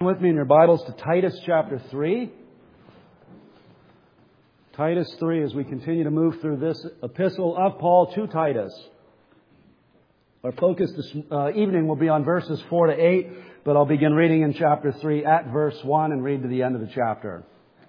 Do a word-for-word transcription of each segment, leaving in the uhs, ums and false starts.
with me in your Bibles to Titus chapter three. Titus three, as we continue to move through this epistle of Paul to Titus. Our focus this uh, evening will be on verses four to eight, but I'll begin reading in chapter three at verse one and read to the end of the chapter.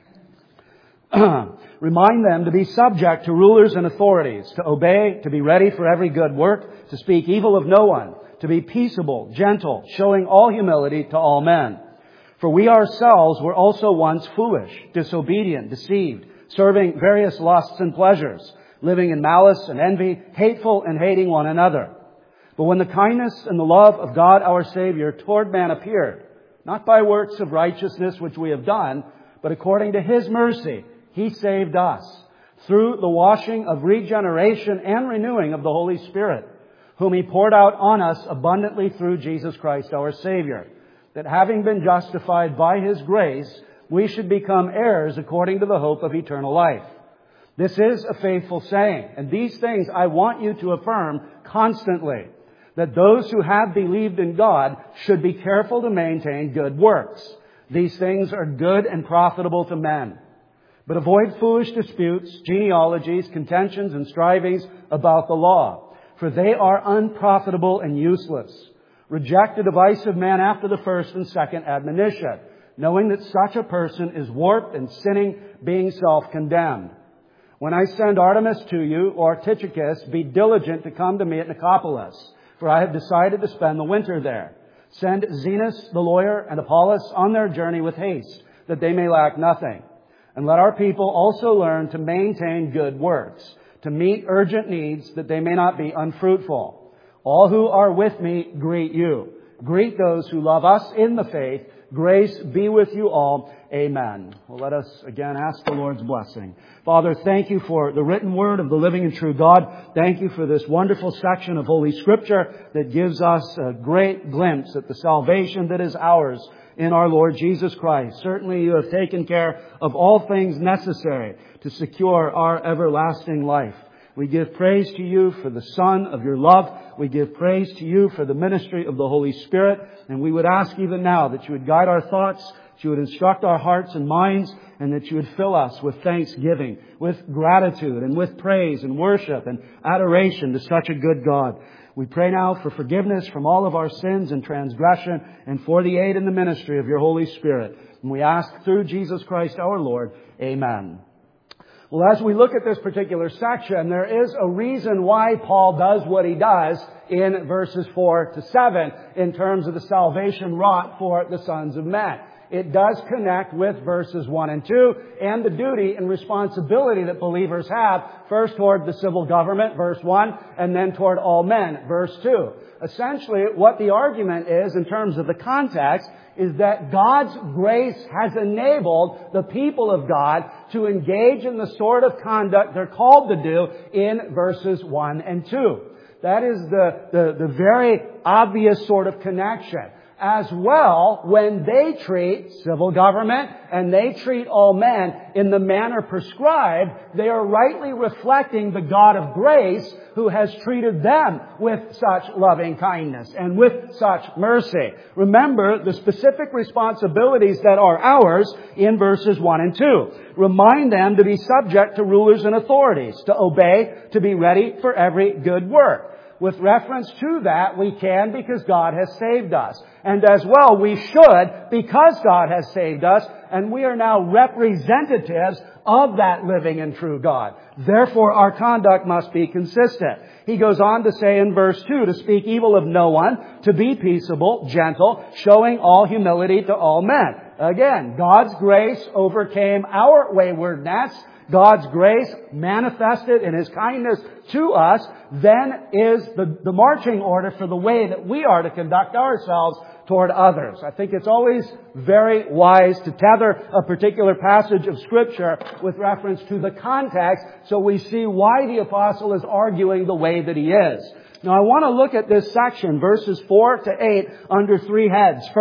Remind them to be subject to rulers and authorities, to obey, to be ready for every good work, to speak evil of no one, to be peaceable, gentle, showing all humility to all men. For we ourselves were also once foolish, disobedient, deceived, serving various lusts and pleasures, living in malice and envy, hateful and hating one another. But when the kindness and the love of God our Savior toward man appeared, not by works of righteousness which we have done, but according to His mercy, He saved us through the washing of regeneration and renewing of the Holy Spirit, whom He poured out on us abundantly through Jesus Christ our Savior, that having been justified by His grace, we should become heirs according to the hope of eternal life. This is a faithful saying, and these things I want you to affirm constantly, that those who have believed in God should be careful to maintain good works. These things are good and profitable to men. But avoid foolish disputes, genealogies, contentions, and strivings about the law, for they are unprofitable and useless. Reject the device of man after the first and second admonition, knowing that such a person is warped and sinning, being self-condemned. When I send Artemis to you, or Tychicus, be diligent to come to me at Nicopolis, for I have decided to spend the winter there. Send Zenas the lawyer and Apollos on their journey with haste, that they may lack nothing. And let our people also learn to maintain good works, to meet urgent needs, that they may not be unfruitful. All who are with me greet you. Greet those who love us in the faith. Grace be with you all. Amen. Well, let us again ask the Lord's blessing. Father, thank you for the written word of the living and true God. Thank you for this wonderful section of Holy Scripture that gives us a great glimpse at the salvation that is ours in our Lord Jesus Christ. Certainly you have taken care of all things necessary to secure our everlasting life. We give praise to you for the Son of your love. We give praise to you for the ministry of the Holy Spirit. And we would ask even now that you would guide our thoughts, that you would instruct our hearts and minds, and that you would fill us with thanksgiving, with gratitude, and with praise and worship and adoration to such a good God. We pray now for forgiveness from all of our sins and transgression, and for the aid in the ministry of your Holy Spirit. And we ask through Jesus Christ our Lord. Amen. Well, as we look at this particular section, there is a reason why Paul does what he does in verses four to seven in terms of the salvation wrought for the sons of men. It does connect with verses one and two and the duty and responsibility that believers have, first toward the civil government, verse one, and then toward all men, verse two. Essentially, what the argument is in terms of the context is that God's grace has enabled the people of God to engage in the sort of conduct they're called to do in verses one and two. That is the, the, the very obvious sort of connection. As well, when they treat civil government and they treat all men in the manner prescribed, they are rightly reflecting the God of grace who has treated them with such loving kindness and with such mercy. Remember the specific responsibilities that are ours in verses one and two. Remind them to be subject to rulers and authorities, to obey, to be ready for every good work. With reference to that, we can because God has saved us. And as well, we should because God has saved us, and we are now representatives of that living and true God. Therefore, our conduct must be consistent. He goes on to say in verse two, to speak evil of no one, to be peaceable, gentle, showing all humility to all men. Again, God's grace overcame our waywardness. God's grace manifested in His kindness to us then is the, the marching order for the way that we are to conduct ourselves toward others. I think it's always very wise to tether a particular passage of Scripture with reference to the context so we see why the apostle is arguing the way that he is. Now I want to look at this section, verses four to eight, under three heads. First,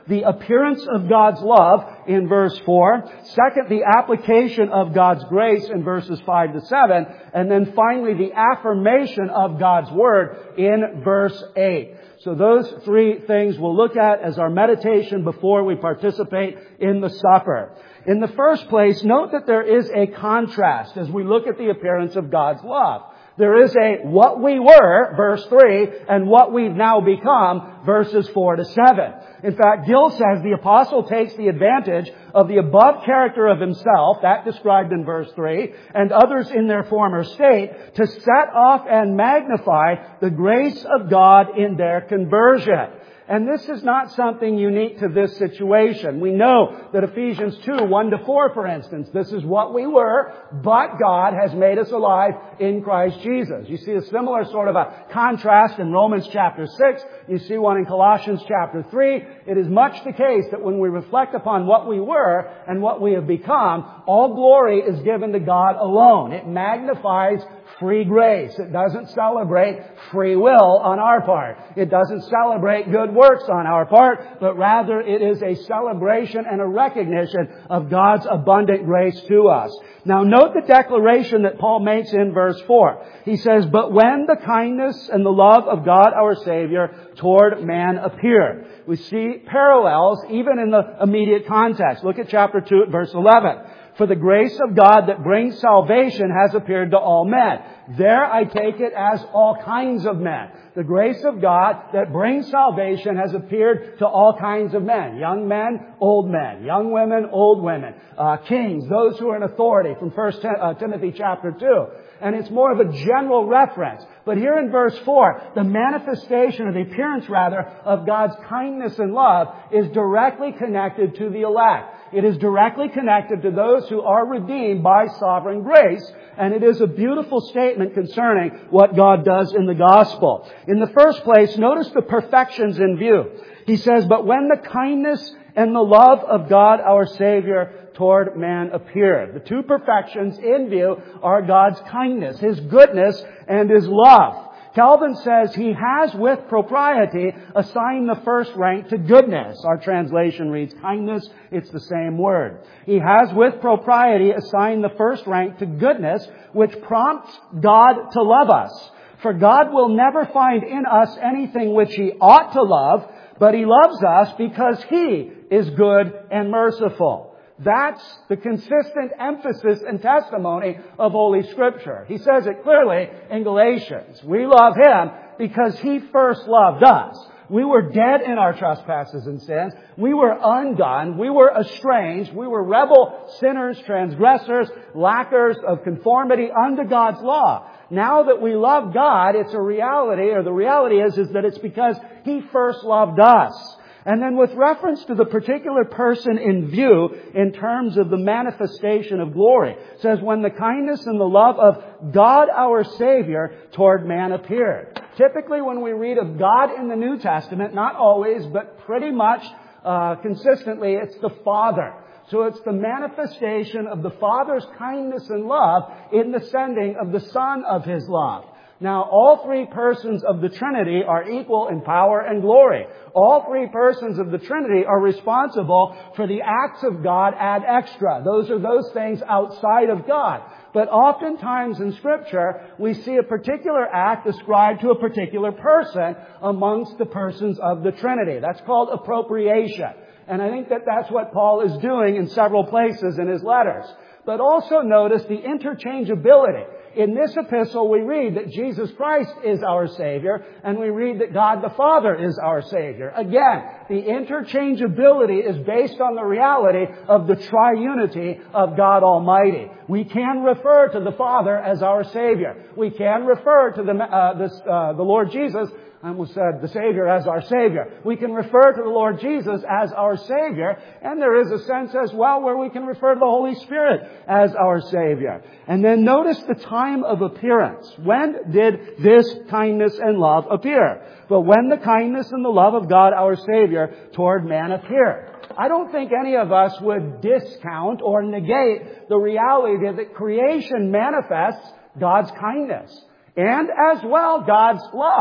the appearance of God's love in verse four. Second, the application of God's grace in verses five to seven. And then finally, the affirmation of God's Word in verse eight. So those three things we'll look at as our meditation before we participate in the supper. In the first place, note that there is a contrast as we look at the appearance of God's love. There is a what we were, verse three, and what we've now become, verses four to seven. In fact, Gill says the apostle takes the advantage of the above character of himself, that described in verse three, and others in their former state, to set off and magnify the grace of God in their conversion. And this is not something unique to this situation. We know that Ephesians two, one to four, for instance, this is what we were, but God has made us alive in Christ Jesus. You see a similar sort of a contrast in Romans chapter six. You see one in Colossians chapter three. It is much the case that when we reflect upon what we were and what we have become, all glory is given to God alone. It magnifies free grace. It doesn't celebrate free will on our part. It doesn't celebrate good works on our part, but rather it is a celebration and a recognition of God's abundant grace to us. Now note the declaration that Paul makes in verse four. He says, "But when the kindness and the love of God our Savior toward man appeared." We see parallels even in the immediate context. Look at chapter two at verse eleven. "For the grace of God that brings salvation has appeared to all men." There I take it as all kinds of men. The grace of God that brings salvation has appeared to all kinds of men. Young men, old men. Young women, old women. Uh, kings, those who are in authority from First Timothy chapter two. And it's more of a general reference. But here in verse four, the manifestation, or the appearance rather, of God's kindness and love is directly connected to the elect. It is directly connected to those who are redeemed by sovereign grace. And it is a beautiful statement concerning what God does in the gospel. In the first place, notice the perfections in view. He says, "But when the kindness and the love of God our Savior toward man appeared." The two perfections in view are God's kindness, His goodness, and His love. Calvin says he has with propriety assigned the first rank to goodness. Our translation reads kindness. It's the same word. He has with propriety assigned the first rank to goodness, which prompts God to love us. For God will never find in us anything which He ought to love, but He loves us because He is good and merciful. That's the consistent emphasis and testimony of Holy Scripture. He says it clearly in Galatians. We love Him because He first loved us. We were dead in our trespasses and sins. We were undone. We were estranged. We were rebel sinners, transgressors, lackers of conformity unto God's law. Now that we love God, it's a reality, or the reality is, is that it's because He first loved us. And then with reference to the particular person in view, in terms of the manifestation of glory, it says, "When the kindness and the love of God our Savior toward man appeared." Typically when we read of God in the New Testament, not always, but pretty much uh, consistently, it's the Father. So it's the manifestation of the Father's kindness and love in the sending of the Son of His love. Now, all three persons of the Trinity are equal in power and glory. All three persons of the Trinity are responsible for the acts of God ad extra. Those are those things outside of God. But oftentimes in Scripture, we see a particular act ascribed to a particular person amongst the persons of the Trinity. That's called appropriation. And I think that that's what Paul is doing in several places in his letters. But also notice the interchangeability. In this epistle, we read that Jesus Christ is our Savior, and we read that God the Father is our Savior. Again, the interchangeability is based on the reality of the triunity of God Almighty. We can refer to the Father as our Savior. We can refer to the, uh, this, uh, the Lord Jesus, I almost said the Savior, as our Savior. We can refer to the Lord Jesus as our Savior, and there is a sense as well where we can refer to the Holy Spirit as our Savior. And then notice the time of appearance. When did this kindness and love appear? But when the kindness and the love of God our Savior toward man appeared. I don't think any of us would discount or negate the reality that creation manifests God's kindness and as well God's love.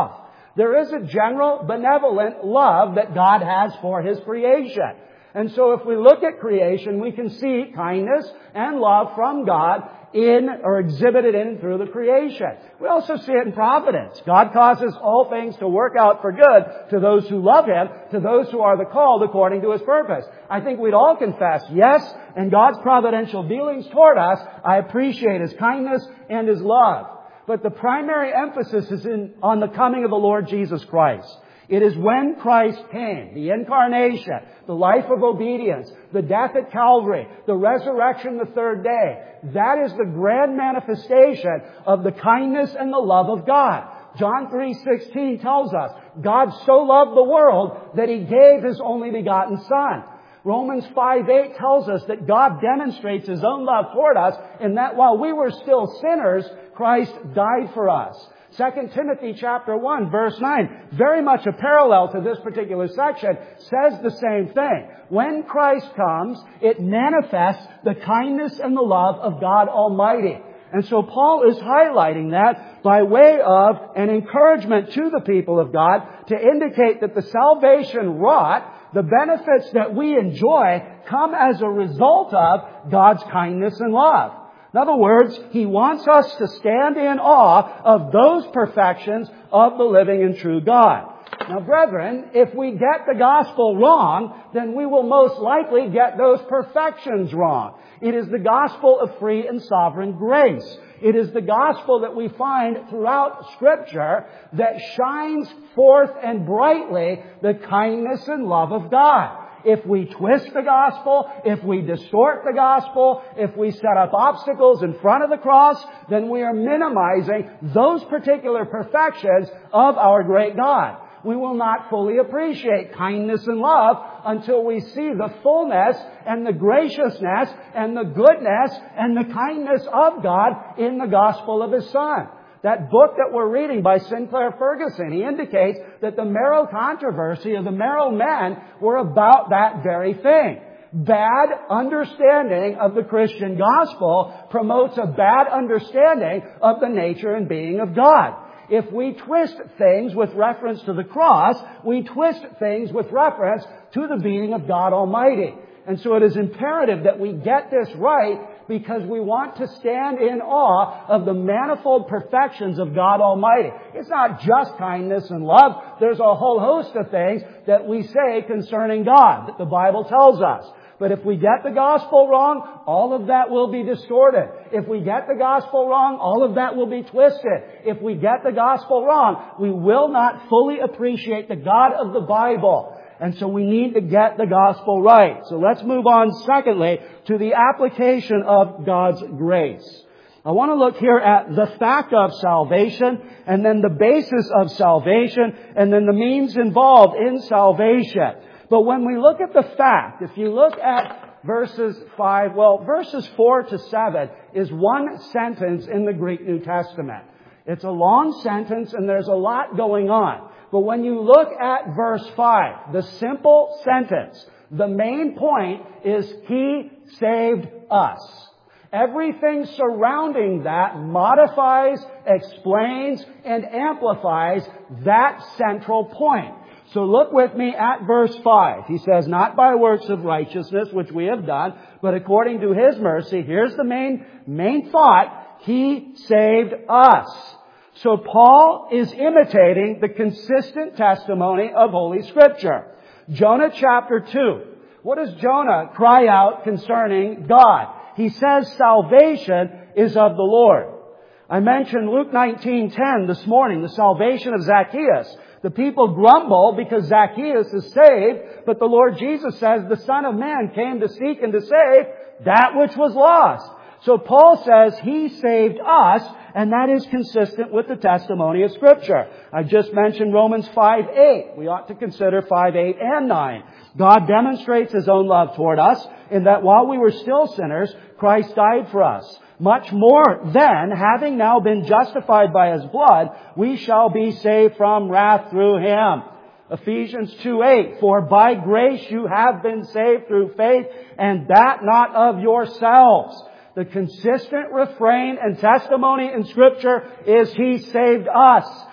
There is a general benevolent love that God has for His creation. And so if we look at creation, we can see kindness and love from God in or exhibited in through the creation. We also see it in providence. God causes all things to work out for good to those who love Him, to those who are the called according to His purpose. I think we'd all confess, yes, in God's providential dealings toward us, I appreciate His kindness and His love. But the primary emphasis is in, on the coming of the Lord Jesus Christ. It is when Christ came, the incarnation, the life of obedience, the death at Calvary, the resurrection the third day. That is the grand manifestation of the kindness and the love of God. John three sixteen tells us, God so loved the world that He gave His only begotten Son. Romans five eight tells us that God demonstrates His own love toward us in that while we were still sinners, Christ died for us. Second Timothy chapter one, verse nine, very much a parallel to this particular section, says the same thing. When Christ comes, it manifests the kindness and the love of God Almighty. And so Paul is highlighting that by way of an encouragement to the people of God to indicate that the salvation wrought, the benefits that we enjoy, come as a result of God's kindness and love. In other words, He wants us to stand in awe of those perfections of the living and true God. Now, brethren, if we get the gospel wrong, then we will most likely get those perfections wrong. It is the gospel of free and sovereign grace. It is the gospel that we find throughout Scripture that shines forth and brightly the kindness and love of God. If we twist the gospel, if we distort the gospel, if we set up obstacles in front of the cross, then we are minimizing those particular perfections of our great God. We will not fully appreciate kindness and love until we see the fullness and the graciousness and the goodness and the kindness of God in the gospel of His Son. That book that we're reading by Sinclair Ferguson, he indicates that the Merrill controversy of the Merrill men were about that very thing. Bad understanding of the Christian gospel promotes a bad understanding of the nature and being of God. If we twist things with reference to the cross, we twist things with reference to the being of God Almighty. And so it is imperative that we get this right because we want to stand in awe of the manifold perfections of God Almighty. It's not just kindness and love. There's a whole host of things that we say concerning God that the Bible tells us. But if we get the gospel wrong, all of that will be distorted. If we get the gospel wrong, all of that will be twisted. If we get the gospel wrong, we will not fully appreciate the God of the Bible. And so we need to get the gospel right. So let's move on, secondly, to the application of God's grace. I want to look here at the fact of salvation, and then the basis of salvation, and then the means involved in salvation. But when we look at the fact, if you look at verses five, well, verses four to seven is one sentence in the Greek New Testament. It's a long sentence, and there's a lot going on. But when you look at verse five, the simple sentence, the main point is He saved us. Everything surrounding that modifies, explains, and amplifies that central point. So look with me at verse five. He says, not by works of righteousness, which we have done, but according to His mercy. Here's the main, main thought. He saved us. So Paul is imitating the consistent testimony of Holy Scripture. Jonah chapter two. What does Jonah cry out concerning God? He says salvation is of the Lord. I mentioned Luke nineteen ten this morning, the salvation of Zacchaeus. The people grumble because Zacchaeus is saved, but the Lord Jesus says the Son of Man came to seek and to save that which was lost. So Paul says He saved us, and that is consistent with the testimony of Scripture. I just mentioned Romans five eight. We ought to consider five eight and nine. God demonstrates His own love toward us in that while we were still sinners, Christ died for us. Much more then, having now been justified by His blood, we shall be saved from wrath through Him. Ephesians two eight, for by grace you have been saved through faith, and that not of yourselves. The consistent refrain and testimony in Scripture is He saved us.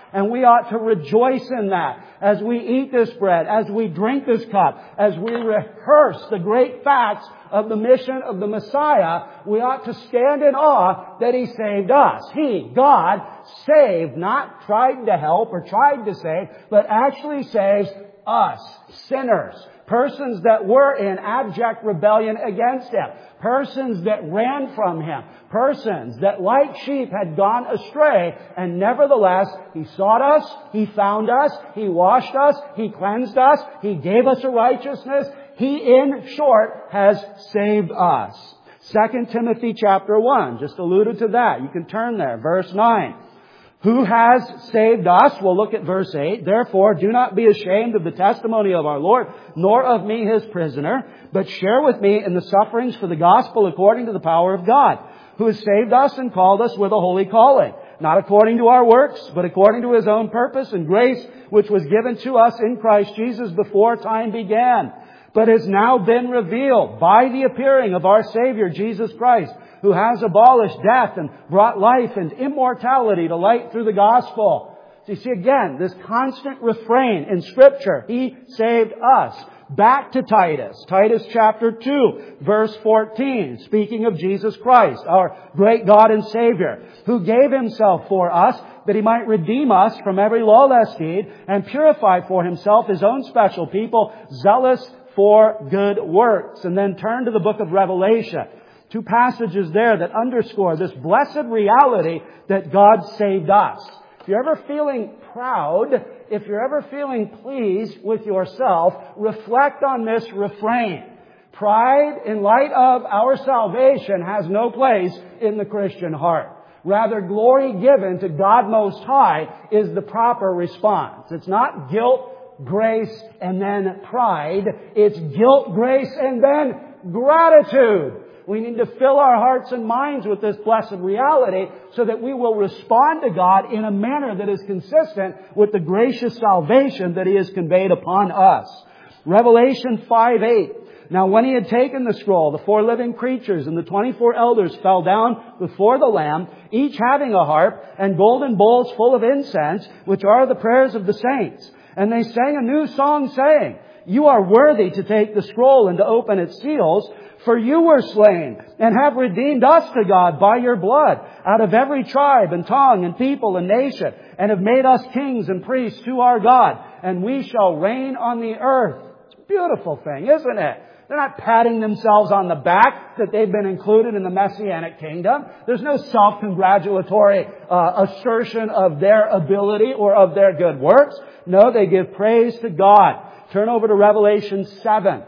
And we ought to rejoice in that as we eat this bread, as we drink this cup, as we rehearse the great facts of the mission of the Messiah. We ought to stand in awe that He saved us. He, God, saved, not tried to help or tried to save, but actually saves us, sinners. Persons that were in abject rebellion against Him. Persons that ran from Him. Persons that like sheep had gone astray. And nevertheless, He sought us. He found us. He washed us. He cleansed us. He gave us a righteousness. He, in short, has saved us. Second Timothy chapter one. Just alluded to that. You can turn there. Verse nine. Who has saved us? We'll look at verse eight. Therefore, do not be ashamed of the testimony of our Lord, nor of me, His prisoner, but share with me in the sufferings for the gospel according to the power of God, who has saved us and called us with a holy calling, not according to our works, but according to His own purpose and grace, which was given to us in Christ Jesus before time began, but has now been revealed by the appearing of our Savior, Jesus Christ, who has abolished death and brought life and immortality to light through the gospel. So you see again, this constant refrain in Scripture. He saved us. Back to Titus. Titus chapter two, verse fourteen. Speaking of Jesus Christ, our great God and Savior, who gave Himself for us, that He might redeem us from every lawless deed and purify for Himself His own special people, zealous for good works. And then turn to the book of Revelation. Two passages there that underscore this blessed reality that God saved us. If you're ever feeling proud, if you're ever feeling pleased with yourself, reflect on this refrain. Pride in light of our salvation has no place in the Christian heart. Rather, glory given to God Most High is the proper response. It's not guilt, grace, and then pride. It's guilt, grace, and then gratitude. We need to fill our hearts and minds with this blessed reality so that we will respond to God in a manner that is consistent with the gracious salvation that He has conveyed upon us. Revelation five eight. Now when He had taken the scroll, the four living creatures and the twenty-four elders fell down before the Lamb, each having a harp and golden bowls full of incense, which are the prayers of the saints. And they sang a new song saying, You are worthy to take the scroll and to open its seals, for You were slain and have redeemed us to God by Your blood out of every tribe and tongue and people and nation, and have made us kings and priests to our God, and we shall reign on the earth. It's a beautiful thing, isn't it? They're not patting themselves on the back that they've been included in the Messianic kingdom. There's no self-congratulatory uh, assertion of their ability or of their good works. No, they give praise to God. Turn over to Revelation seven.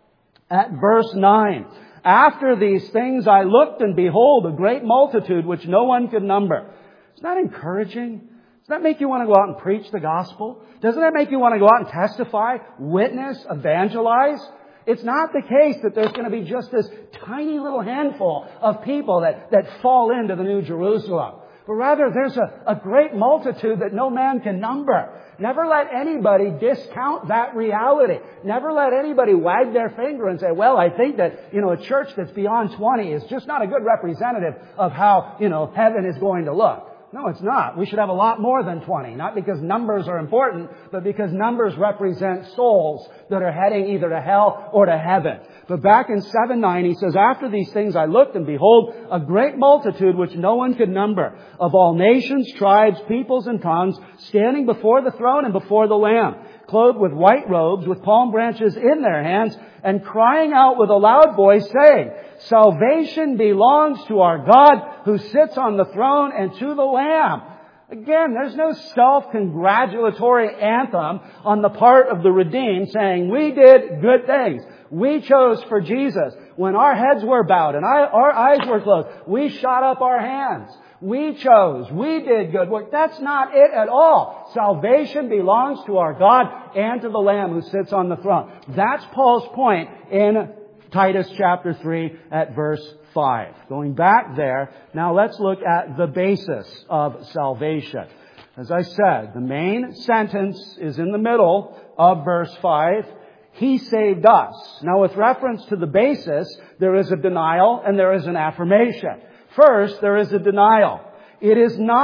At verse nine, after these things I looked, and behold, a great multitude which no one could number. Isn't that encouraging? Does that make you want to go out and preach the gospel? Doesn't that make you want to go out and testify, witness, evangelize? It's not the case that there's going to be just this tiny little handful of people that, that fall into the New Jerusalem. But rather, there's a, a great multitude that no man can number. Never let anybody discount that reality. Never let anybody wag their finger and say, well, I think that, you know, a church that's beyond twenty is just not a good representative of how, you know, heaven is going to look. No, it's not. We should have a lot more than twenty. Not because numbers are important, but because numbers represent souls that are heading either to hell or to heaven. But back in seven nine, he says, after these things I looked, and behold, a great multitude which no one could number, of all nations, tribes, peoples, and tongues, standing before the throne and before the Lamb, clothed with white robes, with palm branches in their hands, and crying out with a loud voice, saying, Salvation belongs to our God who sits on the throne and to the Lamb. Again, there's no self-congratulatory anthem on the part of the redeemed saying, we did good things. We chose for Jesus. When our heads were bowed and our eyes were closed, we shot up our hands. We chose. We did good work. That's not it at all. Salvation belongs to our God and to the Lamb who sits on the throne. That's Paul's point in Titus chapter three at verse five. Going back there, now let's look at the basis of salvation. As I said, the main sentence is in the middle of verse five. He saved us. Now with reference to the basis, there is a denial and there is an affirmation. First, there is a denial. It is not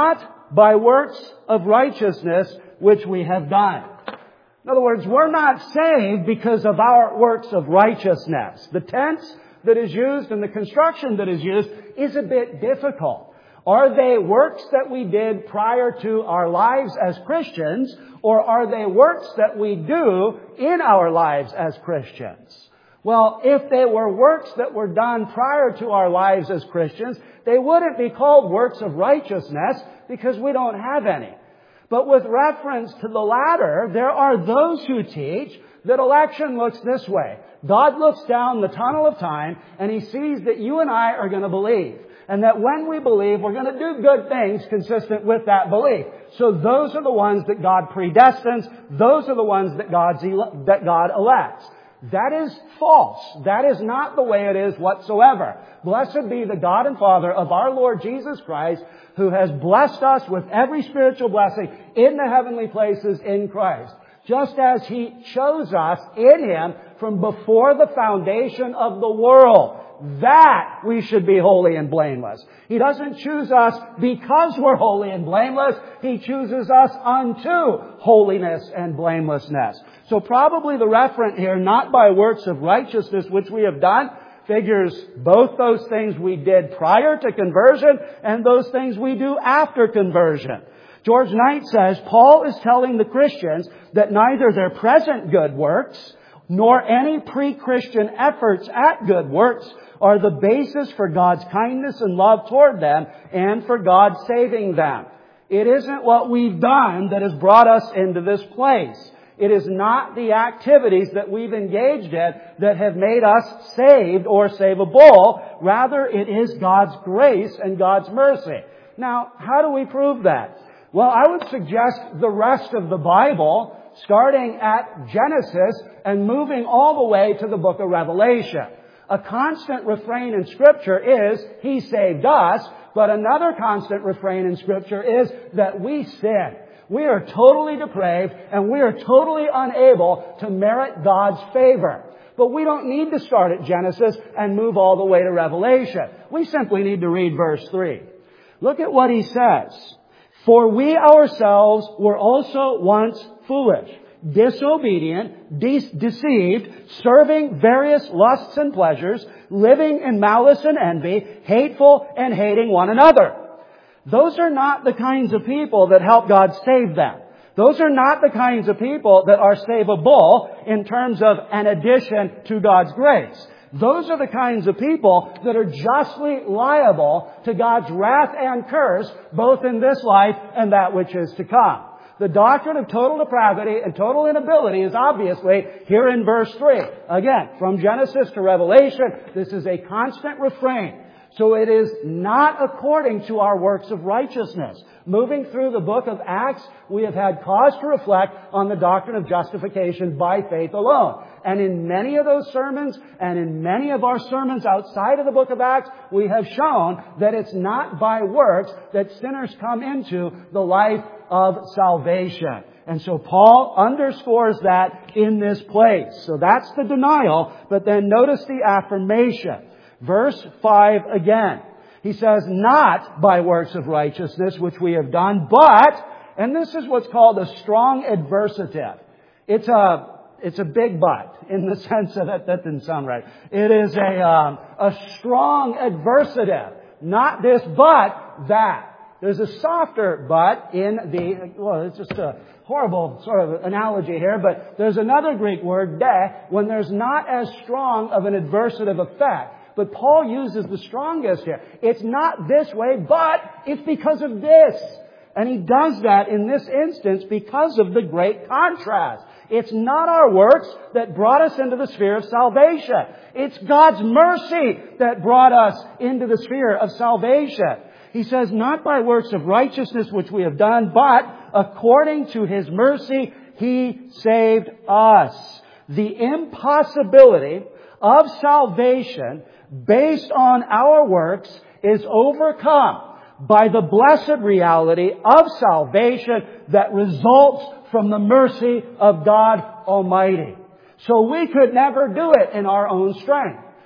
by works of righteousness which we have done. In other words, we're not saved because of our works of righteousness. The tense that is used and the construction that is used is a bit difficult. Are they works that we did prior to our lives as Christians, or are they works that we do in our lives as Christians? Well, if they were works that were done prior to our lives as Christians, they wouldn't be called works of righteousness because we don't have any. But with reference to the latter, there are those who teach that election looks this way. God looks down the tunnel of time and He sees that you and I are going to believe. And that when we believe, we're going to do good things consistent with that belief. So those are the ones that God predestines. Those are the ones that, God's ele- that God elects. That is false. That is not the way it is whatsoever. Blessed be the God and Father of our Lord Jesus Christ, who has blessed us with every spiritual blessing in the heavenly places in Christ. Just as He chose us in Him from before the foundation of the world. That we should be holy and blameless. He doesn't choose us because we're holy and blameless. He chooses us unto holiness and blamelessness. So probably the referent here, not by works of righteousness which we have done, figures both those things we did prior to conversion and those things we do after conversion. George Knight says, Paul is telling the Christians that neither their present good works nor any pre-Christian efforts at good works are the basis for God's kindness and love toward them and for God saving them. It isn't what we've done that has brought us into this place. It is not the activities that we've engaged in that have made us saved or savable. Rather, it is God's grace and God's mercy. Now, how do we prove that? Well, I would suggest the rest of the Bible, starting at Genesis and moving all the way to the book of Revelation. A constant refrain in Scripture is, He saved us, but another constant refrain in Scripture is that we sin. We are totally depraved and we are totally unable to merit God's favor. But we don't need to start at Genesis and move all the way to Revelation. We simply need to read verse three. Look at what he says. For we ourselves were also once foolish, disobedient, de- deceived, serving various lusts and pleasures, living in malice and envy, hateful and hating one another. Those are not the kinds of people that help God save them. Those are not the kinds of people that are savable in terms of an addition to God's grace. Those are the kinds of people that are justly liable to God's wrath and curse, both in this life and that which is to come. The doctrine of total depravity and total inability is obviously here in verse three. Again, from Genesis to Revelation, this is a constant refrain. So it is not according to our works of righteousness. Moving through the book of Acts, we have had cause to reflect on the doctrine of justification by faith alone. And in many of those sermons, and in many of our sermons outside of the book of Acts, we have shown that it's not by works that sinners come into the life of salvation. And so Paul underscores that in this place. So that's the denial, but then notice the affirmation. Verse five again. He says, not by works of righteousness which we have done, but, and this is what's called a strong adversative. It's a, it's a big but in the sense of that, that didn't sound right. It is a, um, a strong adversative. Not this, but that. There's a softer but in the, well, it's just a horrible sort of analogy here, but there's another Greek word, de, when there's not as strong of an adversative effect. But Paul uses the strongest here. It's not this way, but it's because of this. And he does that in this instance because of the great contrast. It's not our works that brought us into the sphere of salvation. It's God's mercy that brought us into the sphere of salvation. He says, not by works of righteousness which we have done, but according to His mercy, He saved us. The impossibility of salvation based on our works is overcome by the blessed reality of salvation that results from the mercy of God Almighty. So we could never do it in our own strength.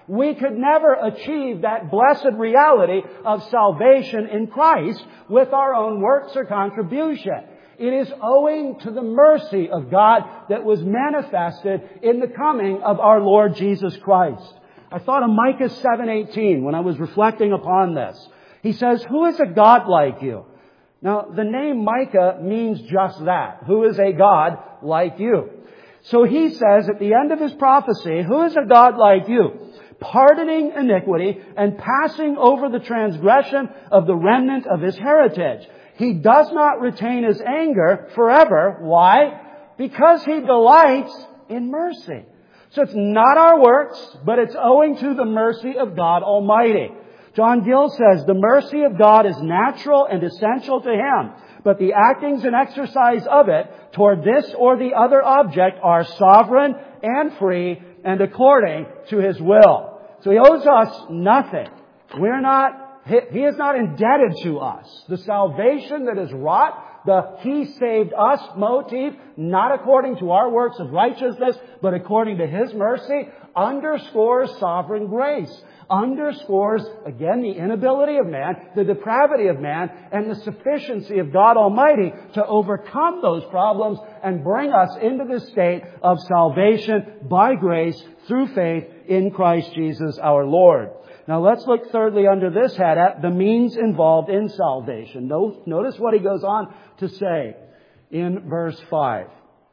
We could never achieve that blessed reality of salvation in Christ with our own works or contribution. It is owing to the mercy of God that was manifested in the coming of our Lord Jesus Christ. I thought of Micah seven eighteen when I was reflecting upon this. He says, "Who is a God like you?" Now, the name Micah means just that. Who is a God like you? So he says at the end of his prophecy, "Who is a God like you, pardoning iniquity and passing over the transgression of the remnant of his heritage? He does not retain his anger forever." Why? Because he delights in mercy. So it's not our works, but it's owing to the mercy of God Almighty. John Gill says, "The mercy of God is natural and essential to Him, but the actings and exercise of it toward this or the other object are sovereign and free and according to His will." So He owes us nothing. We're not, He is not indebted to us. The salvation that is wrought, the He saved us motif, not according to our works of righteousness, but according to His mercy, underscores sovereign grace. Underscores, again, the inability of man, the depravity of man, and the sufficiency of God Almighty to overcome those problems and bring us into this state of salvation by grace through faith in Christ Jesus our Lord. Now let's look thirdly under this head at the means involved in salvation. Notice what he goes on to say in verse five.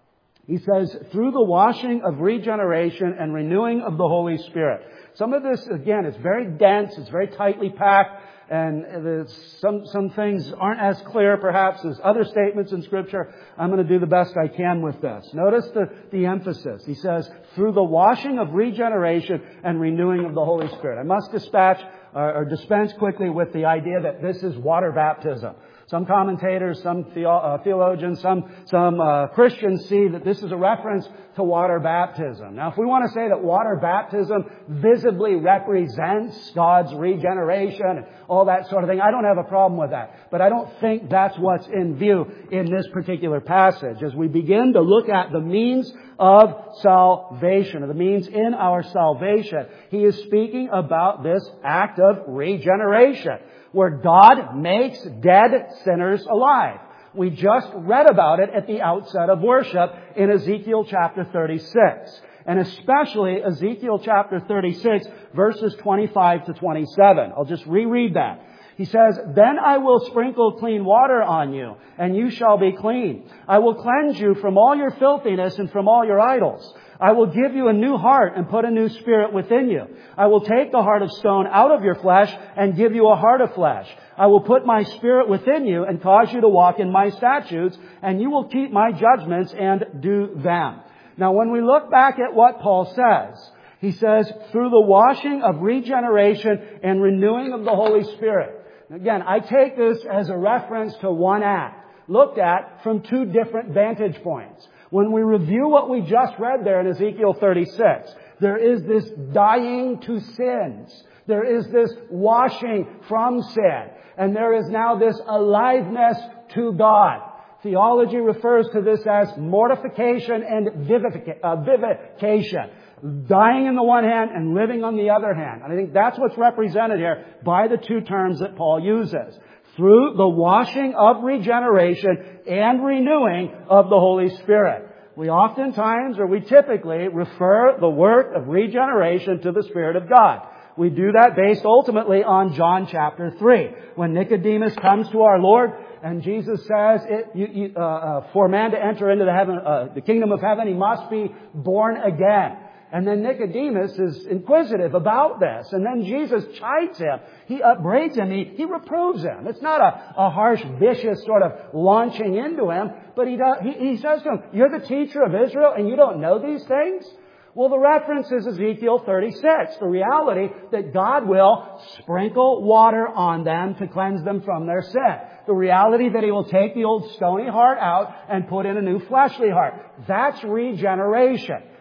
He says, "Through the washing of regeneration and renewing of the Holy Spirit." Some of this, again, is very dense, it's very tightly packed, and some some things aren't as clear, perhaps, as other statements in Scripture. I'm going to do the best I can with this. Notice the, the emphasis. He says, "Through the washing of regeneration and renewing of the Holy Spirit." I must dispatch or, or dispense quickly with the idea that this is water baptism. Some commentators, some theologians, some some uh, Christians see that this is a reference to water baptism. Now, if we want to say that water baptism visibly represents God's regeneration and all that sort of thing, I don't have a problem with that. But I don't think that's what's in view in this particular passage. As we begin to look at the means of salvation, or the means in our salvation, he is speaking about this act of regeneration, where God makes dead sinners alive. We just read about it at the outset of worship in Ezekiel chapter thirty-six. And especially Ezekiel chapter thirty-six, verses twenty-five to twenty-seven. I'll just reread that. He says, "Then I will sprinkle clean water on you, and you shall be clean. I will cleanse you from all your filthiness and from all your idols. I will give you a new heart and put a new spirit within you. I will take the heart of stone out of your flesh and give you a heart of flesh. I will put my spirit within you and cause you to walk in my statutes, and you will keep my judgments and do them." Now, when we look back at what Paul says, he says, "Through the washing of regeneration and renewing of the Holy Spirit." Again, I take this as a reference to one act, looked at from two different vantage points. When we review what we just read there in Ezekiel thirty-six, there is this dying to sins. There is this washing from sin. And there is now this aliveness to God. Theology refers to this as mortification and vivification. Uh, vivification. Dying on the one hand and living on the other hand. And I think that's what's represented here by the two terms that Paul uses. Through the washing of regeneration and renewing of the Holy Spirit. We oftentimes, or we typically, refer the work of regeneration to the Spirit of God. We do that based ultimately on John chapter three. When Nicodemus comes to our Lord and Jesus says, it, you, you, uh, uh, for man to enter into the, heaven, uh, the kingdom of heaven, he must be born again. And then Nicodemus is inquisitive about this. And then Jesus chides him. He upbraids him. He, he reproves him. It's not a, a harsh, vicious sort of launching into him. But he, does, he, he says to him, "You're the teacher of Israel and you don't know these things?" Well, the reference is Ezekiel thirty-six. The reality that God will sprinkle water on them to cleanse them from their sin. The reality that He will take the old stony heart out and put in a new fleshly heart. That's regeneration.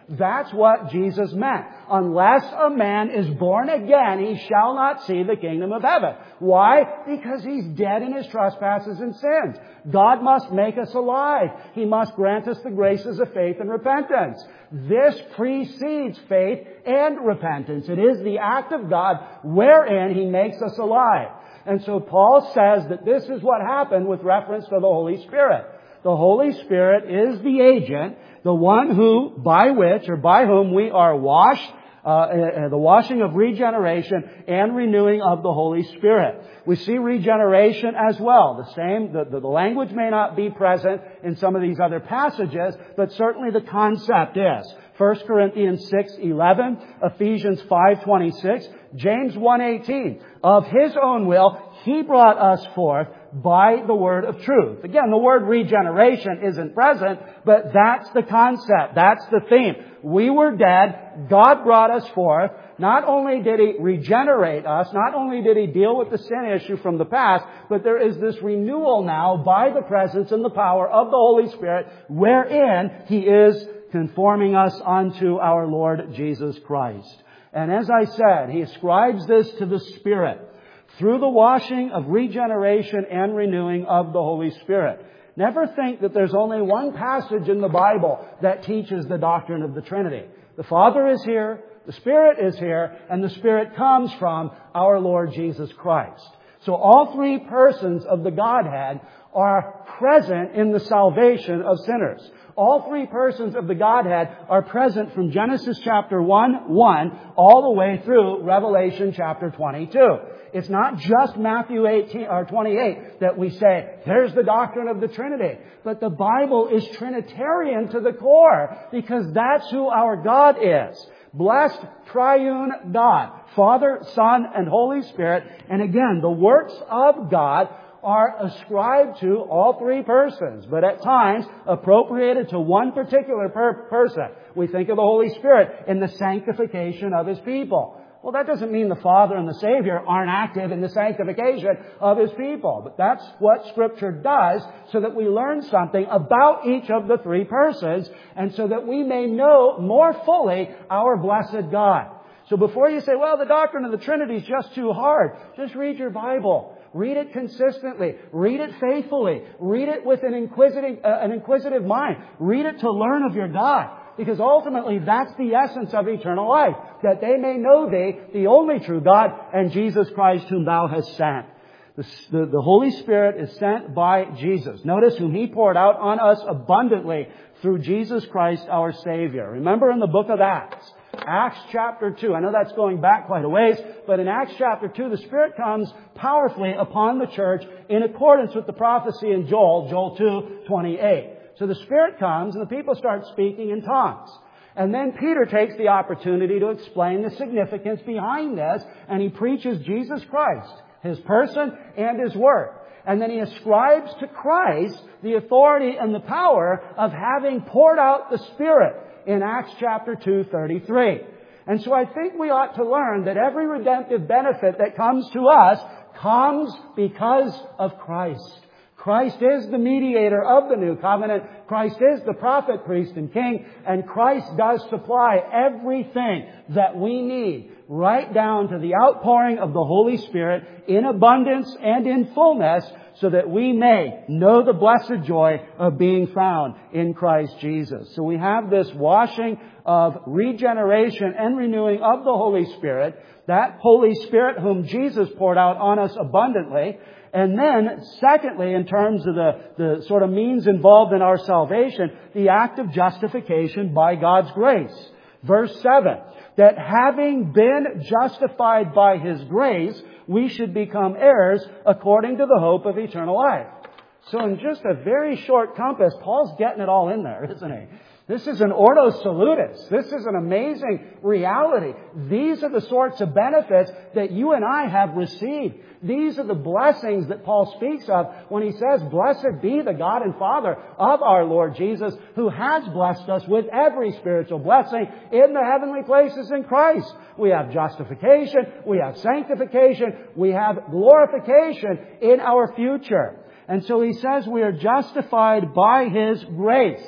That's what Jesus meant. Unless a man is born again, he shall not see the kingdom of heaven. Why? Because he's dead in his trespasses and sins. God must make us alive. He must grant us the graces of faith and repentance. This precedes faith and repentance. It is the act of God wherein He makes us alive. And so Paul says that this is what happened with reference to the Holy Spirit. The Holy Spirit is the agent, the one who, by which or by whom we are washed, uh, the washing of regeneration and renewing of the Holy Spirit. We see regeneration as well. The same, the, the language may not be present in some of these other passages, but certainly the concept is. First Corinthians six eleven, Ephesians five twenty-six, James one eighteen. Of His own will, He brought us forth by the word of truth. Again, the word regeneration isn't present, but that's the concept. That's the theme. We were dead. God brought us forth. Not only did He regenerate us, not only did He deal with the sin issue from the past, but there is this renewal now by the presence and the power of the Holy Spirit, wherein He is conforming us unto our Lord Jesus Christ. And as I said, He ascribes this to the Spirit through the washing of regeneration and renewing of the Holy Spirit. Never think that there's only one passage in the Bible that teaches the doctrine of the Trinity. The Father is here, the Spirit is here, and the Spirit comes from our Lord Jesus Christ. So all three persons of the Godhead are present in the salvation of sinners. All three persons of the Godhead are present from Genesis chapter one, one, all the way through Revelation chapter twenty-two. It's not just Matthew eighteen or twenty-eight that we say, there's the doctrine of the Trinity. But the Bible is Trinitarian to the core, because that's who our God is. Blessed triune God, Father, Son, and Holy Spirit. And again, the works of God are ascribed to all three persons, but at times appropriated to one particular per- person. We think of the Holy Spirit in the sanctification of His people. Well, that doesn't mean the Father and the Savior aren't active in the sanctification of His people, but that's what Scripture does, so that we learn something about each of the three persons, and so that we may know more fully our blessed God. So before you say, well, the doctrine of the Trinity is just too hard, just read your Bible. Read it consistently. Read it faithfully. Read it with an inquisitive, uh, an inquisitive mind. Read it to learn of your God. Because ultimately that's the essence of eternal life. That they may know Thee, the only true God, and Jesus Christ whom Thou hast sent. The, the, the Holy Spirit is sent by Jesus. Notice whom He poured out on us abundantly through Jesus Christ our Savior. Remember in the book of Acts. Acts chapter two. I know that's going back quite a ways, but in Acts chapter two, the Spirit comes powerfully upon the church in accordance with the prophecy in Joel, Joel two twenty-eight. So the Spirit comes and the people start speaking in tongues. And then Peter takes the opportunity to explain the significance behind this, and he preaches Jesus Christ, His person and His work. And then he ascribes to Christ the authority and the power of having poured out the Spirit in Acts chapter two thirty-three. And so I think we ought to learn that every redemptive benefit that comes to us comes because of Christ. Christ is the mediator of the new covenant. Christ is the prophet, priest, and king. And Christ does supply everything that we need, right down to the outpouring of the Holy Spirit in abundance and in fullness, so that we may know the blessed joy of being found in Christ Jesus. So we have this washing of regeneration and renewing of the Holy Spirit, that Holy Spirit whom Jesus poured out on us abundantly. And then, secondly, in terms of the, the sort of means involved in our salvation, the act of justification by God's grace. Verse seven, that having been justified by His grace, we should become heirs according to the hope of eternal life. So in just a very short compass, Paul's getting it all in there, isn't he? This is an ordo salutis. This is an amazing reality. These are the sorts of benefits that you and I have received. These are the blessings that Paul speaks of when he says, blessed be the God and Father of our Lord Jesus, who has blessed us with every spiritual blessing in the heavenly places in Christ. We have justification, we have sanctification, we have glorification in our future. And so he says we are justified by His grace.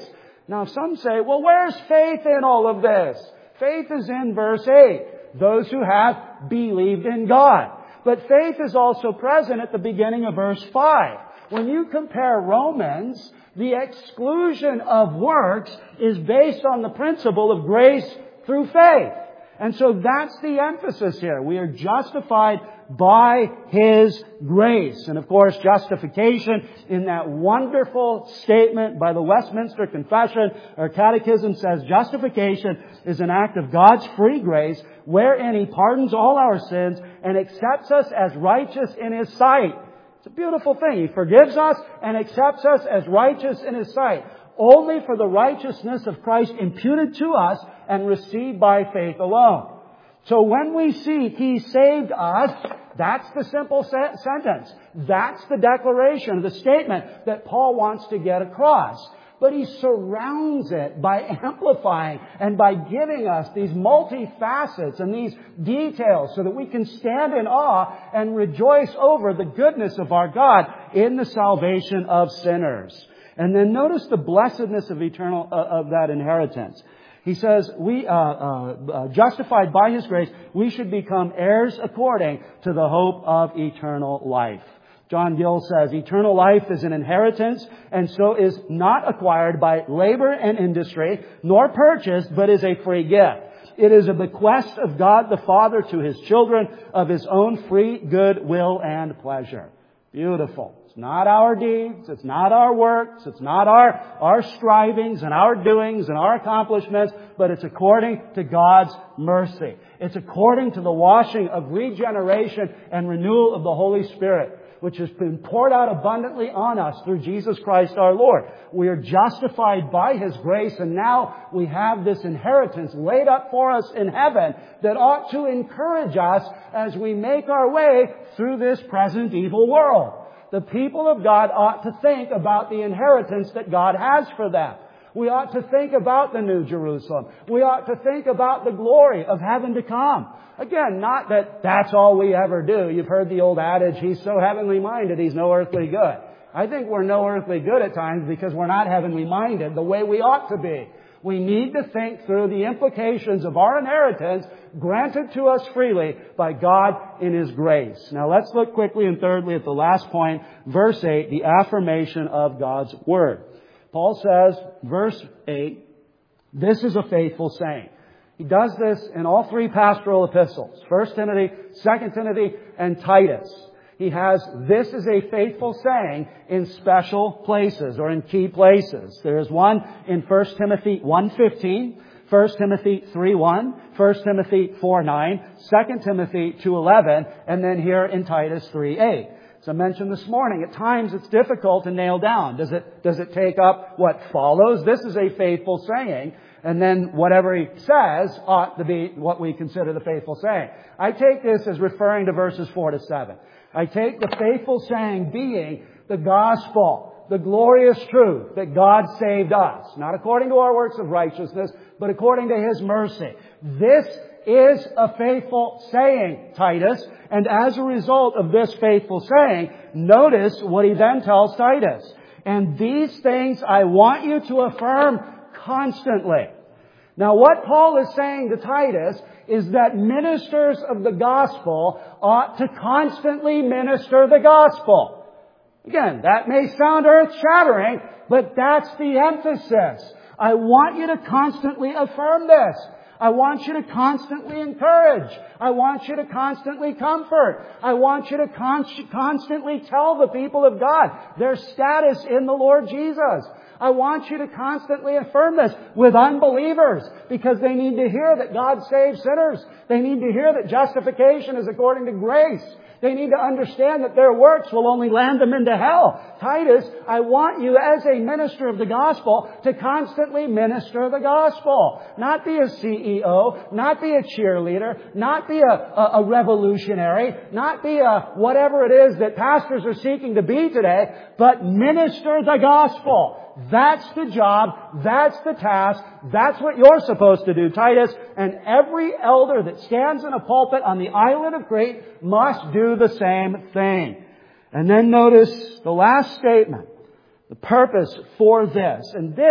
Now some say, well, where's faith in all of this? Faith is in verse eight. Those who have believed in God. But faith is also present at the beginning of verse five. When you compare Romans, the exclusion of works is based on the principle of grace through faith. And so that's the emphasis here. We are justified by His grace. And of course, justification in that wonderful statement by the Westminster Confession or Catechism says, justification is an act of God's free grace wherein He pardons all our sins and accepts us as righteous in His sight. It's a beautiful thing. He forgives us and accepts us as righteous in His sight, only for the righteousness of Christ imputed to us and received by faith alone. So when we see He saved us, that's the simple se- sentence. That's the declaration, the statement that Paul wants to get across. But he surrounds it by amplifying and by giving us these multi-facets and these details so that we can stand in awe and rejoice over the goodness of our God in the salvation of sinners. And then notice the blessedness of eternal uh, of that inheritance. He says, we, uh, uh, uh, justified by His grace, we should become heirs according to the hope of eternal life. John Gill says, eternal life is an inheritance and so is not acquired by labor and industry, nor purchased, but is a free gift. It is a bequest of God the Father to His children of His own free good will and pleasure. Beautiful. It's not our deeds. It's not our works. It's not our, our strivings and our doings and our accomplishments, but it's according to God's mercy. It's according to the washing of regeneration and renewal of the Holy Spirit, which has been poured out abundantly on us through Jesus Christ our Lord. We are justified by His grace, and now we have this inheritance laid up for us in heaven that ought to encourage us as we make our way through this present evil world. The people of God ought to think about the inheritance that God has for them. We ought to think about the New Jerusalem. We ought to think about the glory of heaven to come. Again, not that that's all we ever do. You've heard the old adage, he's so heavenly minded, he's no earthly good. I think we're no earthly good at times because we're not heavenly minded the way we ought to be. We need to think through the implications of our inheritance granted to us freely by God in His grace. Now let's look quickly and thirdly at the last point, verse eight, the affirmation of God's Word. Paul says, verse eight, this is a faithful saying. He does this in all three pastoral epistles, First Timothy, Second Timothy, and Titus. He has, this is a faithful saying in special places or in key places. There's one in First Timothy one fifteen, First Timothy three one, First Timothy four nine, Second Timothy two eleven, and then here in Titus three eight. As I mentioned this morning, at times it's difficult to nail down. Does it, does it take up what follows? This is a faithful saying. And then whatever he says ought to be what we consider the faithful saying. I take this as referring to verses four to seven. I take the faithful saying being the gospel, the glorious truth that God saved us, not according to our works of righteousness, but according to His mercy. This is a faithful saying, Titus. And as a result of this faithful saying, notice what he then tells Titus. And these things I want you to affirm constantly. Now what Paul is saying to Titus is that ministers of the gospel ought to constantly minister the gospel. Again, that may sound earth-shattering, but that's the emphasis. I want you to constantly affirm this. I want you to constantly encourage. I want you to constantly comfort. I want you to con- constantly tell the people of God their status in the Lord Jesus. I want you to constantly affirm this with unbelievers because they need to hear that God saves sinners. They need to hear that justification is according to grace. They need to understand that their works will only land them into hell. Titus, I want you as a minister of the gospel to constantly minister the gospel. Not be a C E O, not be a cheerleader, not be a, a, a revolutionary, not be a whatever it is that pastors are seeking to be today, but minister the gospel. That's the job. That's the task. That's what you're supposed to do, Titus. And every elder that stands in a pulpit on the island of Crete must do the same thing. And then notice the last statement, the purpose for this. And this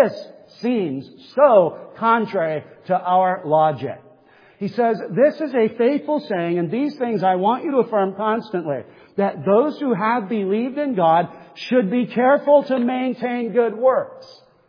seems so contrary to our logic. He says, this is a faithful saying, and these things I want you to affirm constantly, that those who have believed in God should be careful to maintain good works.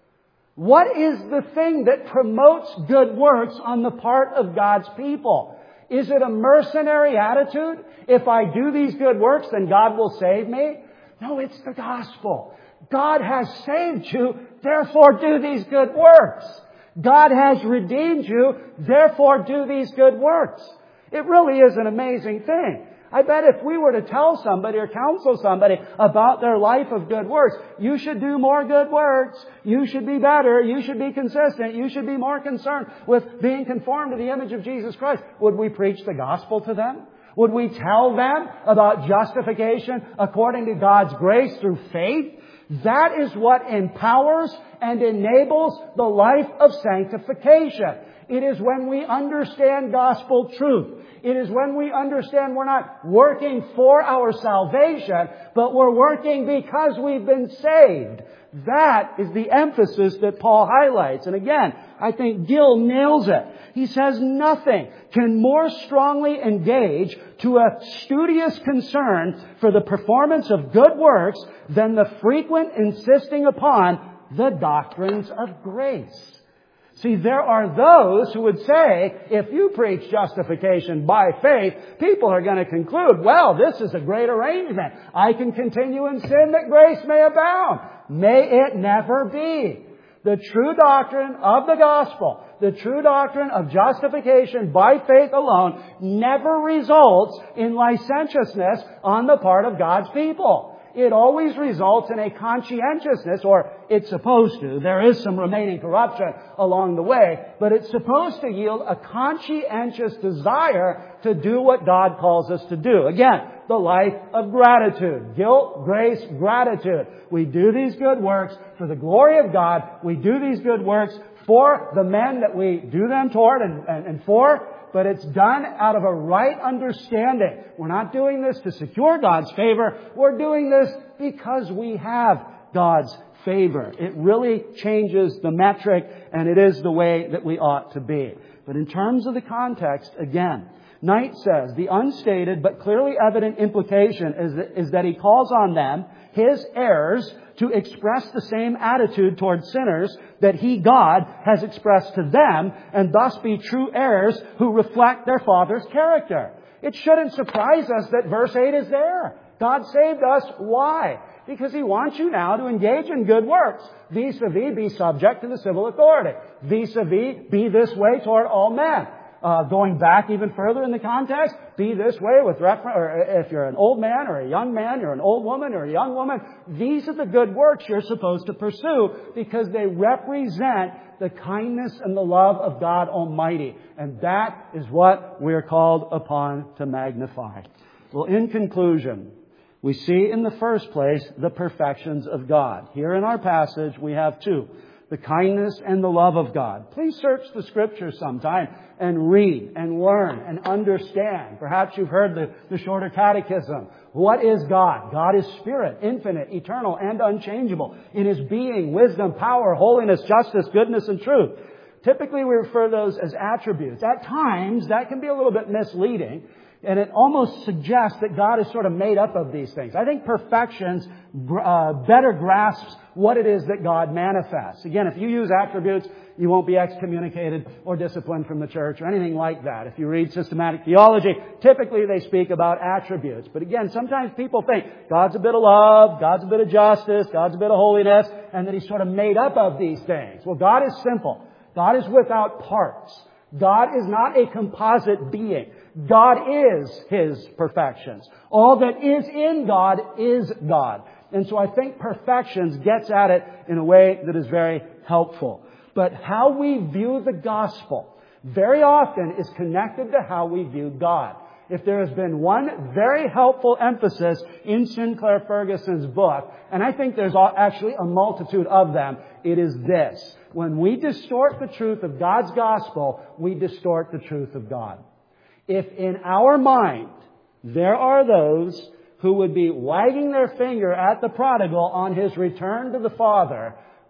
What is the thing that promotes good works on the part of God's people? Is it a mercenary attitude? If I do these good works, then God will save me? No, it's the gospel. God has saved you, therefore do these good works. God has redeemed you, therefore do these good works. It really is an amazing thing. I bet if we were to tell somebody or counsel somebody about their life of good works, you should do more good works, you should be better, you should be consistent, you should be more concerned with being conformed to the image of Jesus Christ. Would we preach the gospel to them? Would we tell them about justification according to God's grace through faith? That is what empowers and enables the life of sanctification. It is when we understand gospel truth. It is when we understand we're not working for our salvation, but we're working because we've been saved. That is the emphasis that Paul highlights. And again, I think Gill nails it. He says nothing can more strongly engage to a studious concern for the performance of good works than the frequent insisting upon the doctrines of grace. See, there are those who would say, if you preach justification by faith, people are going to conclude, well, this is a great arrangement. I can continue in sin that grace may abound. May it never be. The true doctrine of the gospel, the true doctrine of justification by faith alone, never results in licentiousness on the part of God's people. It always results in a conscientiousness, or it's supposed to. There is some remaining corruption along the way, but it's supposed to yield a conscientious desire to do what God calls us to do. Again, the life of gratitude. Guilt, grace, gratitude. We do these good works for the glory of God. We do these good works for the men that we do them toward and, and, and for, but it's done out of a right understanding. We're not doing this to secure God's favor. We're doing this because we have God's favor. It really changes the metric, and it is the way that we ought to be. But in terms of the context, again, Knight says, the unstated but clearly evident implication is that, is that he calls on them, his heirs, to express the same attitude toward sinners that he, God, has expressed to them, and thus be true heirs who reflect their Father's character. It shouldn't surprise us that verse eight is there. God saved us. Why? Because He wants you now to engage in good works. Vis-a-vis, be subject to the civil authority. Vis-a-vis, be this way toward all men. Uh, going back even further in the context, be this way with reference, or if you're an old man or a young man, you're an old woman or a young woman, these are the good works you're supposed to pursue because they represent the kindness and the love of God Almighty. And that is what we're called upon to magnify. Well, in conclusion, we see in the first place the perfections of God. Here in our passage, we have two. The kindness and the love of God. Please search the Scriptures sometime and read and learn and understand. Perhaps you've heard the, the shorter catechism. What is God? God is Spirit, infinite, eternal, and unchangeable in His being, wisdom, power, holiness, justice, goodness, and truth. Typically, we refer those as attributes. At times, that can be a little bit misleading. And it almost suggests that God is sort of made up of these things. I think perfections uh, better grasps what it is that God manifests. Again, if you use attributes, you won't be excommunicated or disciplined from the church or anything like that. If you read systematic theology, typically they speak about attributes. But again, sometimes people think God's a bit of love, God's a bit of justice, God's a bit of holiness, and that He's sort of made up of these things. Well, God is simple. God is without parts. God is not a composite being. God is His perfections. All that is in God is God. And so I think perfections gets at it in a way that is very helpful. But how we view the gospel very often is connected to how we view God. If there has been one very helpful emphasis in Sinclair Ferguson's book, and I think there's actually a multitude of them, it is this. When we distort the truth of God's gospel, we distort the truth of God. If in our mind there are those who would be wagging their finger at the prodigal on his return to the Father,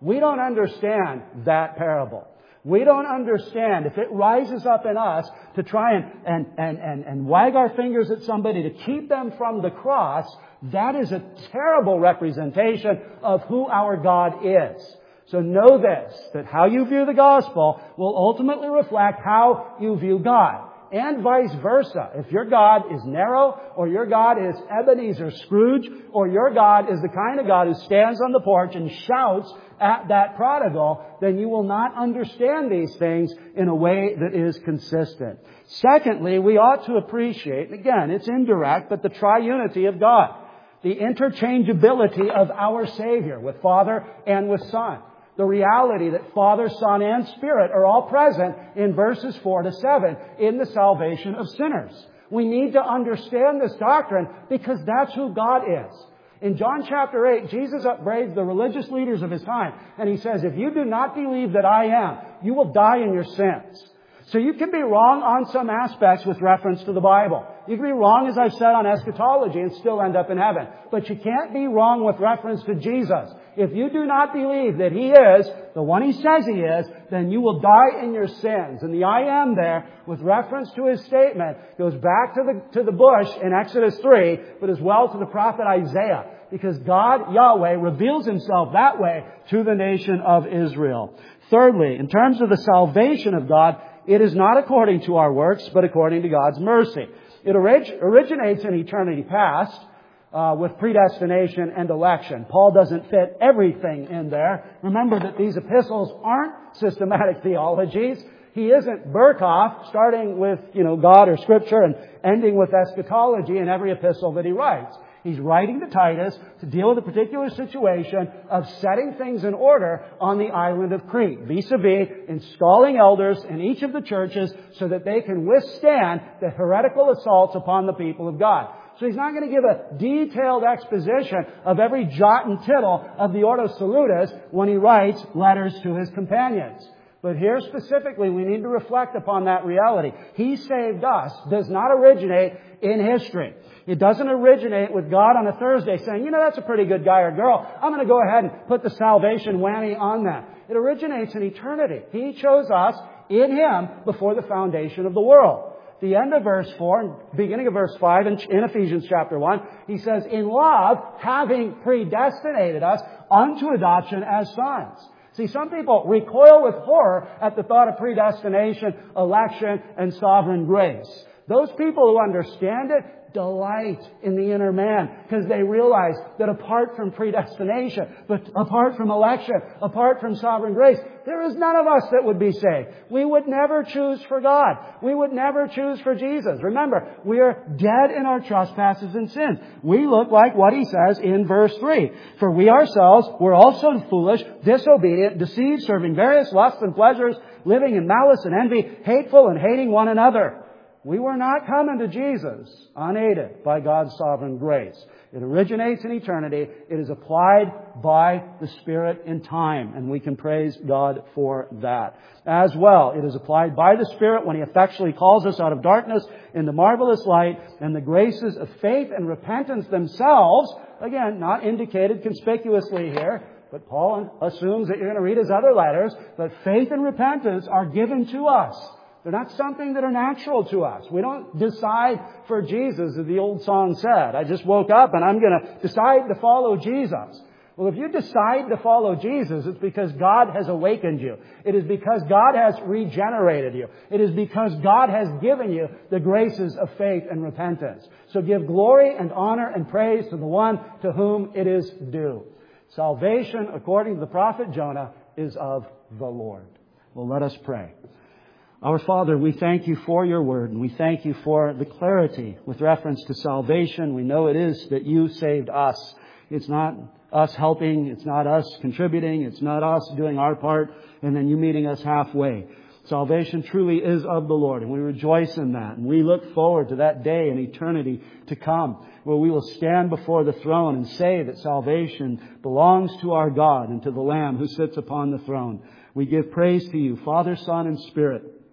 We don't understand that parable. We don't understand if it rises up in us to try and, and, and, and, and wag our fingers at somebody to keep them from the cross. That is a terrible representation of who our God is. So know this, that how you view the gospel will ultimately reflect how you view God. And vice versa. If your God is narrow, or your God is Ebenezer Scrooge, or your God is the kind of God who stands on the porch and shouts at that prodigal, then you will not understand these things in a way that is consistent. Secondly, we ought to appreciate, and again, it's indirect, but the triunity of God. The interchangeability of our Savior with Father and with Son. The reality that Father, Son, and Spirit are all present in verses four to seven in the salvation of sinners. We need to understand this doctrine because that's who God is. In John chapter eight, Jesus upbraids the religious leaders of His time, and He says, if you do not believe that I am, you will die in your sins. So you can be wrong on some aspects with reference to the Bible. You can be wrong, as I've said, on eschatology and still end up in heaven. But you can't be wrong with reference to Jesus. If you do not believe that He is the one He says He is, then you will die in your sins. And the I am there, with reference to His statement, goes back to the, to the bush in Exodus three, but as well to the prophet Isaiah. Because God, Yahweh, reveals Himself that way to the nation of Israel. Thirdly, in terms of the salvation of God, it is not according to our works, but according to God's mercy. It orig- originates in eternity past uh, with predestination and election. Paul doesn't fit everything in there. Remember that these epistles aren't systematic theologies. He isn't Berkhoff, starting with, you know, God or Scripture and ending with eschatology in every epistle that he writes. He's writing to Titus to deal with a particular situation of setting things in order on the island of Crete, vis-a-vis installing elders in each of the churches so that they can withstand the heretical assaults upon the people of God. So he's not going to give a detailed exposition of every jot and tittle of the Ordo Salutis when he writes letters to his companions. But here specifically, we need to reflect upon that reality. He saved us does not originate in history. It doesn't originate with God on a Thursday saying, you know, that's a pretty good guy or girl. I'm going to go ahead and put the salvation whammy on that. It originates in eternity. He chose us in Him before the foundation of the world. The end of verse four, beginning of verse five in Ephesians chapter one, he says, in love, having predestinated us unto adoption as sons. See, some people recoil with horror at the thought of predestination, election, and sovereign grace. Those people who understand it delight in the inner man because they realize that apart from predestination, but apart from election, apart from sovereign grace, there is none of us that would be saved. We would never choose for God. We would never choose for Jesus. Remember, we are dead in our trespasses and sins. We look like what he says in verse three. For we ourselves were also foolish, disobedient, deceived, serving various lusts and pleasures, living in malice and envy, hateful and hating one another. We were not coming to Jesus unaided by God's sovereign grace. It originates in eternity. It is applied by the Spirit in time, and we can praise God for that. As well, it is applied by the Spirit when He effectually calls us out of darkness into marvelous light, and the graces of faith and repentance themselves, again, not indicated conspicuously here, but Paul assumes that you're going to read his other letters, but faith and repentance are given to us. They're not something that are natural to us. We don't decide for Jesus, as the old song said. I just woke up and I'm going to decide to follow Jesus. Well, if you decide to follow Jesus, it's because God has awakened you. It is because God has regenerated you. It is because God has given you the graces of faith and repentance. So give glory and honor and praise to the one to whom it is due. Salvation, according to the prophet Jonah, is of the Lord. Well, let us pray. Our Father, we thank You for Your Word, and we thank You for the clarity with reference to salvation. We know it is that You saved us. It's not us helping. It's not us contributing. It's not us doing our part and then You meeting us halfway. Salvation truly is of the Lord, and we rejoice in that. And we look forward to that day in eternity to come, where we will stand before the throne and say that salvation belongs to our God and to the Lamb who sits upon the throne. We give praise to You, Father, Son, and Spirit,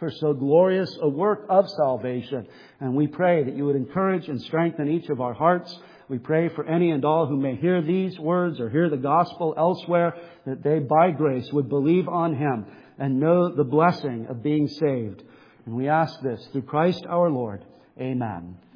for so glorious a work of salvation. And we pray that you would encourage and strengthen each of our hearts. We pray for any and all who may hear these words or hear the gospel elsewhere, that they by grace would believe on Him and know the blessing of being saved. And we ask this through Christ our Lord. Amen.